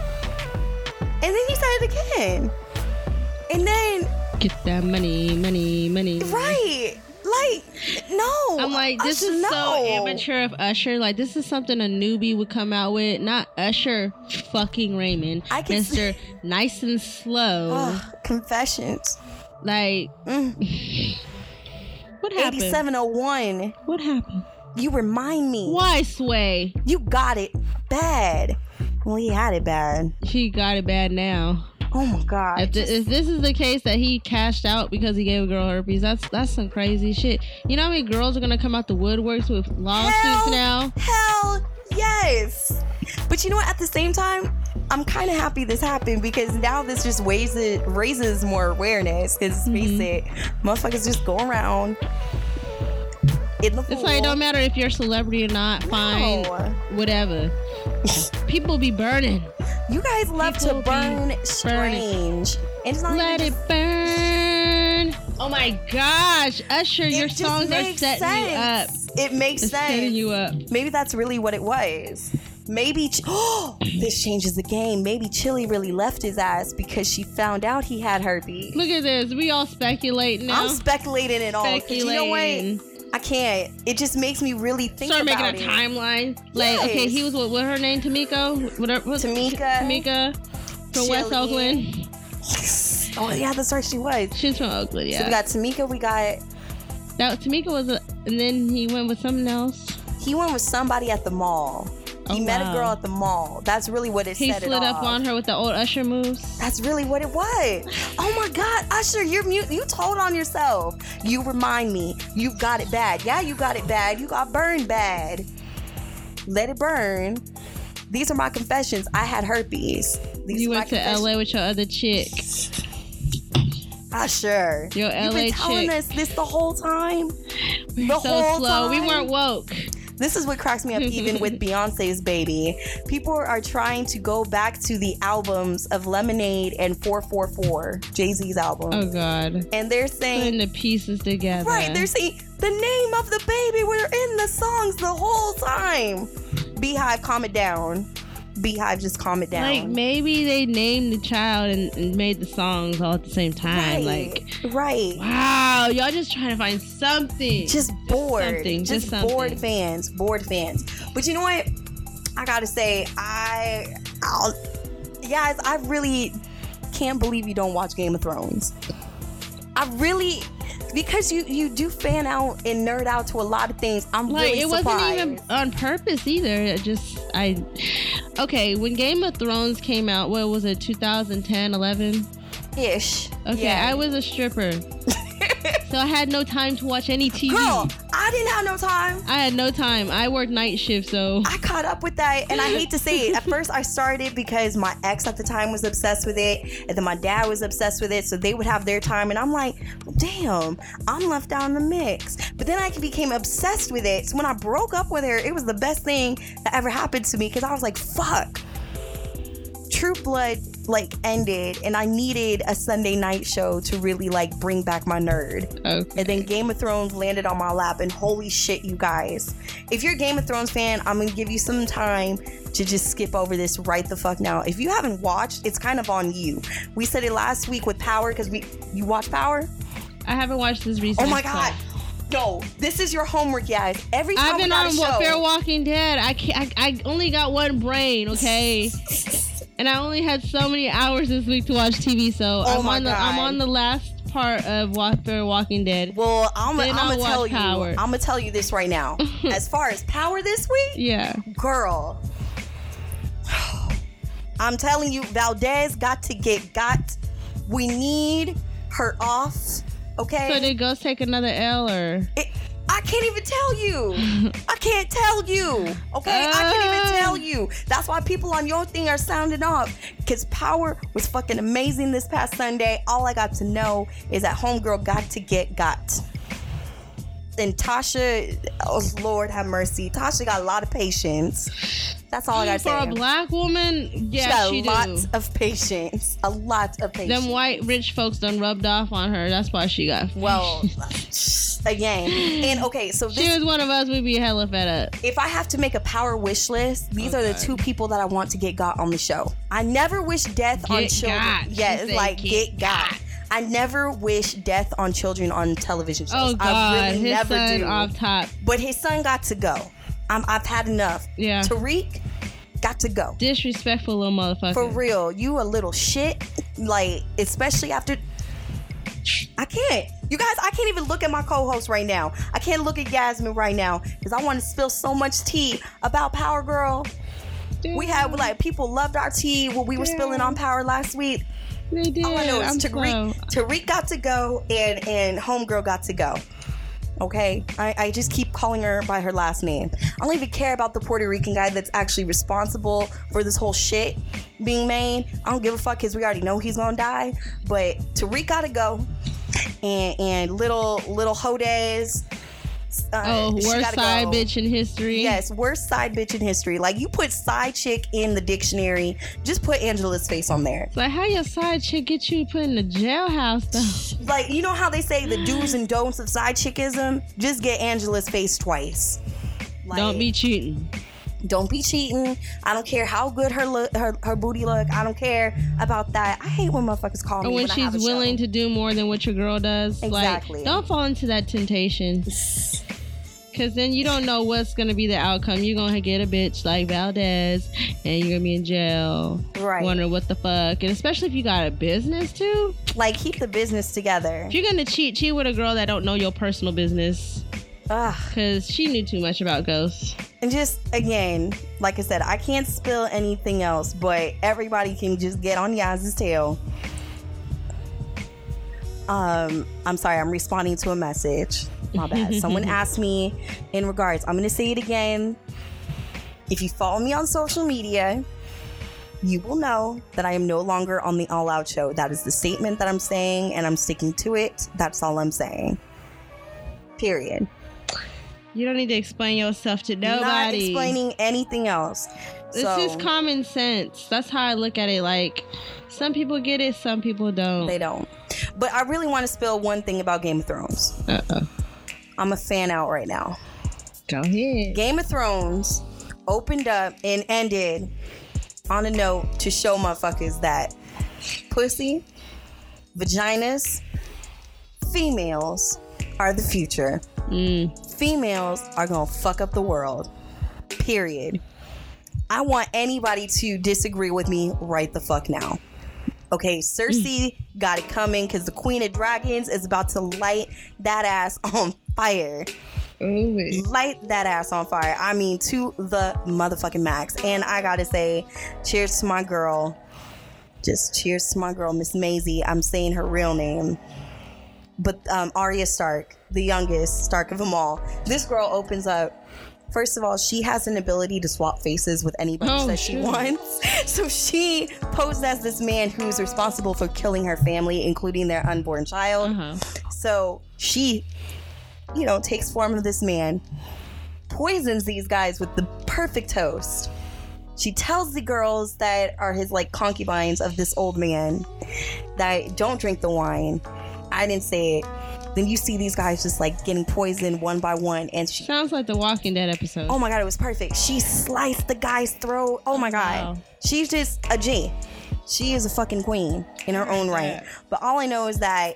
And then he said it again. And then get that money. Right. Like, no. I'm like, this is so amateur of Usher. Like, this is something a newbie would come out with. Not Usher fucking Raymond. Mr. Nice and Slow. Confessions. Like, what happened? 8701. What happened? You remind me. Why, Sway? You got it bad. Well, he had it bad. He got it bad now. Oh my God. If this is the case that he cashed out because he gave a girl herpes, that's some crazy shit. You know how many girls are gonna come out the woodworks with lawsuits now? Hell yes. But you know what? At the same time, I'm kind of happy this happened because now this just raises more awareness. Because face it, motherfuckers just go around in the pool. It's like it don't matter if you're a celebrity or not. Fine, whatever. People be burning. You guys love to burn strange. It's not Let it burn. Oh my gosh, Usher, your songs are setting you up. It makes sense. Setting you up. Maybe that's really what it was. Maybe this changes the game. Maybe Chili really left his ass because she found out he had herpes. Look at this. We all speculating now. I'm speculating it all. You know what? I can't. It just makes me really think about it. Start making a timeline. Like, okay, he was what her name? Tamika? Tamika from West Oakland. Oh, yeah, that's right. She was. She's from Oakland, yeah. So we got Tamika. Tamika was and then he went with something else. He went with somebody at the mall. He met a girl at the mall. That's really what it said. He slid up on her with the old Usher moves. That's really what it was. Oh my God, Usher, you told on yourself. You remind me. You got it bad. Yeah, you got it bad. You got burned bad. Let it burn. These are my confessions. I had herpes. You went to LA with your other chick. Usher. Your LA chick. You've been telling us this the whole time. We're so slow. We weren't woke. This is what cracks me up even with Beyonce's Baby. People are trying to go back to the albums of Lemonade and 444, Jay-Z's album. Oh, God. And they're saying... putting the pieces together. Right, they're saying the name of the baby were in the songs the whole time. Beehive, calm it down. Beehive, just calm it down. Like, maybe they named the child and made the songs all at the same time. Right. Wow, y'all just trying to find something. Just bored. Just bored fans. But you know what? I gotta say, I really can't believe you don't watch Game of Thrones. Because you do fan out and nerd out to a lot of things. I'm really surprised. It wasn't even on purpose either. Okay, when Game of Thrones came out, what was it, 2010, 11? Ish. Okay, yeah. I was a stripper. So I had no time to watch any TV. Girl, I I didn't have no time. I had no time. I worked night shift, so I caught up with that, and I hate to say it. At first, I started because my ex at the time was obsessed with it, and then my dad was obsessed with it, so they would have their time, and I'm like, damn, I'm left out in the mix. But then I became obsessed with it. So when I broke up with her, it was the best thing that ever happened to me, because I was like, fuck. True Blood like ended, and I needed a Sunday night show to really like bring back my nerd. okay. And then Game of Thrones landed on my lap, and holy shit, you guys, if you're a Game of Thrones fan, I'm gonna give you some time to just skip over this right the fuck now. If you haven't watched, it's kind of on you. We said it last week with Power, because you watch Power? I haven't watched this recently. Oh my god. No, this is your homework, guys. Every time I've been we got on a show, Fear Walking Dead. I only got one brain, okay? And I only had so many hours this week to watch TV, so I'm on the last part of Fear Walking Dead. Well, I'm Power. gonna tell you this right now. As far as Power this week, Yeah. girl, I'm telling you, Valdez got. We need her off. Okay. So did Ghost take another L, or? I can't even tell you. I can't tell you. Okay? I can't even tell you. That's why people on your thing are sounding off. Because Power was fucking amazing this past Sunday. All I got to know is that homegirl got. And Tasha, oh Lord have mercy. Tasha got a lot of patience. That's all I gotta say. For a black woman, yeah, she got a lot of patience. A lot of patience. Them white rich folks done rubbed off on her. That's why she got. Well, again. And okay, so she was one of us, we'd be hella fed up. If I have to make a Power wish list, these are the two people that I want to get got on the show. I never wish death on children. Yeah, it's like get got. I never wish death on children on television shows. Oh God, I really his never son do. off top. But his son got to go. I've had enough. Yeah. Tariq got to go. Disrespectful little motherfucker. For real, you a little shit. Like, especially after. I can't. You guys, I can't even look at my co-host right now. I can't look at Yasmin right now because I want to spill so much tea about Power Girl. Damn. We had like people loved our tea when we were spilling on Power last week. They did. All I know is Tariq got to go and homegirl got to go. Okay, I just keep calling her by her last name. I don't even care about the Puerto Rican guy that's actually responsible for this whole shit being made. I don't give a fuck because we already know he's gonna die. But Tariq gotta go, and little Hodez. Worst side bitch in history. Yes, worst side bitch in history. Like, you put side chick in the dictionary, just put Angela's face on there. Like, how your side chick get you put in the jailhouse though? Like, you know how they say the do's and don'ts of side chickism? Just get Angela's face twice. Like, don't be cheating. Don't be cheating. I don't care how good her booty look. I don't care about that. I hate when motherfuckers call me when she's willing to do more than what your girl does. Exactly. Like, don't fall into that temptation. Because then you don't know what's going to be the outcome. You're going to get a bitch like Valdez and you're going to be in jail. Right. Wonder what the fuck. And especially if you got a business too. Like, keep the business together. If you're going to cheat with a girl that don't know your personal business. Because she knew too much about ghosts. And just, again, like I said, I can't spill anything else, but everybody can just get on Yaz's tail. I'm sorry, I'm responding to a message. My bad. Someone asked me in regards, I'm going to say it again. If you follow me on social media, you will know that I am no longer on the All Out show. That is the statement that I'm saying, and I'm sticking to it. That's all I'm saying. Period. You don't need to explain yourself to nobody. Not explaining anything else. This is common sense. That's how I look at it. Like, some people get it, some people don't. They don't. But I really want to spill one thing about Game of Thrones. I'm a fan out right now. Go ahead. Game of Thrones opened up and ended on a note to show motherfuckers that pussy, vaginas, females are the future. Females are gonna fuck up the world. Period. I want anybody to disagree with me right the fuck now. Okay, Cersei got it coming because the Queen of Dragons is about to light that ass on fire. Ooh. Light that ass on fire. I mean, to the motherfucking max. And I gotta say, cheers to my girl. Just cheers to my girl, Miss Maisie. I'm saying her real name. but Arya Stark, the youngest Stark of them all. This girl opens up. First of all, she has an ability to swap faces with anybody that she wants. So she posed as this man who's responsible for killing her family, including their unborn child. So she, takes form of this man, poisons these guys with the perfect toast. She tells the girls that are his concubines of this old man that don't drink the wine. I didn't say it. Then you see these guys just getting poisoned one by one, and she sounds like the Walking Dead episode. Oh my god, it was perfect. She sliced the guy's throat. Oh my god. Wow. She's just a G. She is a fucking queen in her own right. But all I know is that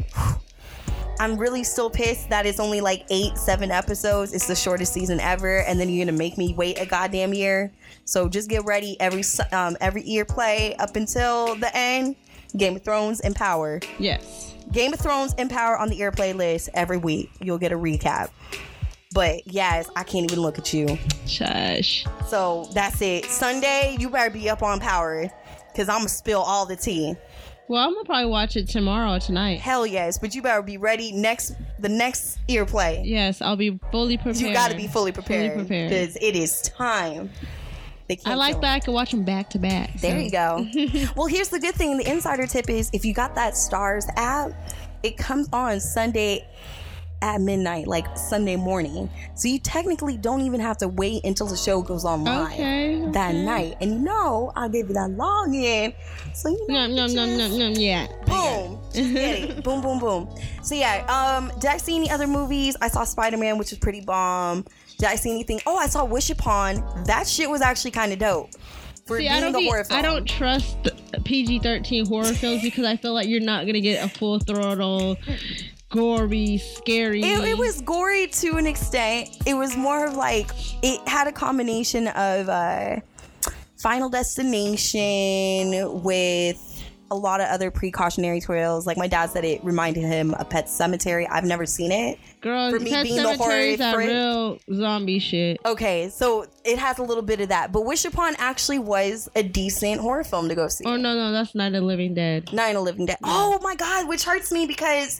I'm really still pissed that it's only 7 episodes. It's the shortest season ever, and then you're gonna make me wait a goddamn year. So just get ready every year play up until the end. Game of Thrones and Power. Yes. Game of Thrones and Power on the airplay list every week. You'll get a recap. But yes, I can't even look at you. Shush. So that's it. Sunday, you better be up on Power, because I'm going to spill all the tea. Well, I'm going to probably watch it tomorrow or tonight. Hell yes, but you better be ready the next earplay. Yes, I'll be fully prepared. You got to be fully prepared. Because it is time. I like that I can watch them back to back. There you go. Well, here's the good thing. The insider tip is if you got that Starz app, it comes on Sunday at midnight, Sunday morning. So you technically don't even have to wait until the show goes on live that night. And I'll give you that login. So yeah. Boom. Just get it. Boom, boom, boom. So yeah, did I see any other movies? I saw Spider-Man, which was pretty bomb. Did I see anything? Oh, I saw Wish Upon. That shit was actually kind of dope. For being a horror film. I don't trust PG-13 horror films because I feel like you're not going to get a full throttle, gory, scary. It was gory to an extent. It was more of it had a combination of Final Destination with a lot of other precautionary tales. My dad said it reminded him of Pet Sematary. I've never seen it. Girl, for me Pet being the horror is that real zombie shit. Okay, so it has a little bit of that. But Wish Upon actually was a decent horror film to go see. Oh, no, that's Night of the Living Dead. Night of the Living Dead. Oh my god, which hurts me because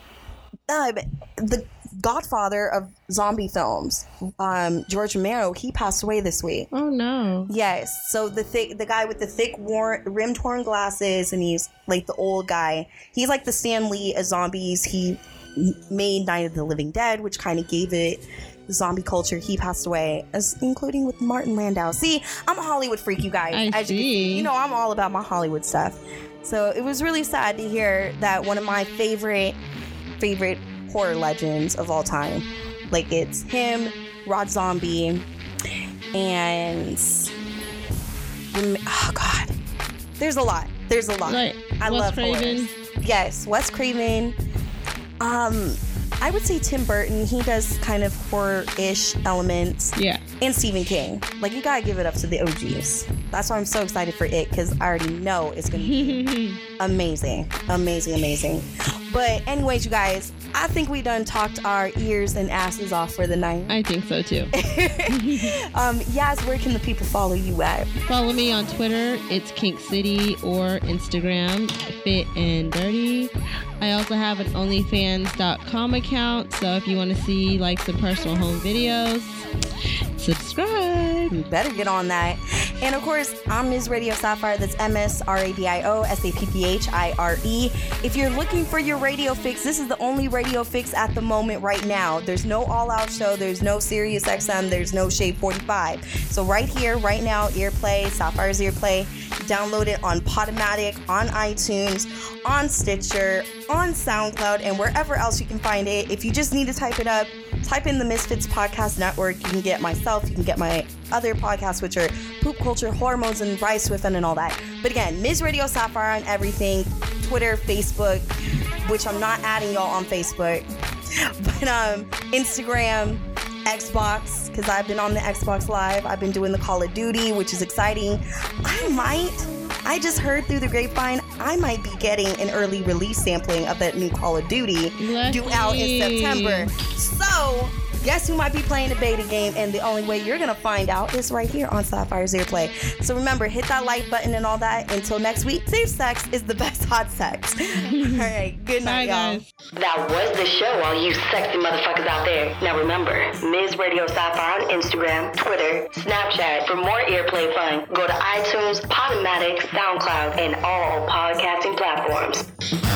the godfather of zombie films, George Romero, he passed away this week. Oh no. Yes. So the guy with the thick rim torn glasses, and he's the old guy. He's the Stan Lee of zombies. He made Night of the Living Dead, which kind of gave it the zombie culture. He passed away, including with Martin Landau. See, I'm a Hollywood freak, you guys. As you can see, I'm all about my Hollywood stuff. So it was really sad to hear that one of my favorite horror legends of all time, it's him, Rob Zombie, and oh god, there's a lot. I love horror. Yes, Wes Craven. I would say Tim Burton. He does kind of horror-ish elements. Yeah. And Stephen King. You gotta give it up to the OGs. That's why I'm so excited for it, because I already know it's gonna be amazing. But anyways, you guys, I think we done talked our ears and asses off for the night. I think so too. Yas, where can the people follow you at? Follow me on Twitter. It's Kink City, or Instagram, Fit and Dirty. I also have an OnlyFans.com account, so if you want to see some personal home videos, subscribe. You better get on that. And of course, I'm Ms. Radio Sapphire. That's MsRadio SAPPHIRE. If you're looking for your radio fix, this is the only radio fix at the moment right now. There's no All Out Show. There's no Sirius XM. There's no Shade 45. So right here, right now, Earplay, Sapphire's Earplay. Download it on Podomatic, on iTunes, on Stitcher, on SoundCloud, and wherever else you can find it. If you just need to type it up, type in the Misfits Podcast Network. You can get myself, you can get my other podcasts, which are Poop Culture, Hormones, and Rise to Offend and all that. But again, Ms. Radio Sapphire on everything, Twitter, Facebook, which I'm not adding y'all on Facebook, but Instagram, Xbox, because I've been on the Xbox Live. I've been doing the Call of Duty, which is exciting. I just heard through the grapevine, I might be getting an early release sampling of that new Call of Duty due out in September. So guess who might be playing the beta game? And the only way you're going to find out is right here on Sapphire's Airplay. So remember, hit that like button and all that. Until next week, safe sex is the best hot sex. All right, good night, y'all. Guys. That was the show, all you sexy motherfuckers out there. Now remember, Ms. Radio Sapphire on Instagram, Twitter, Snapchat. For more Airplay fun, go to iTunes, Podomatic, SoundCloud, and all podcasting platforms.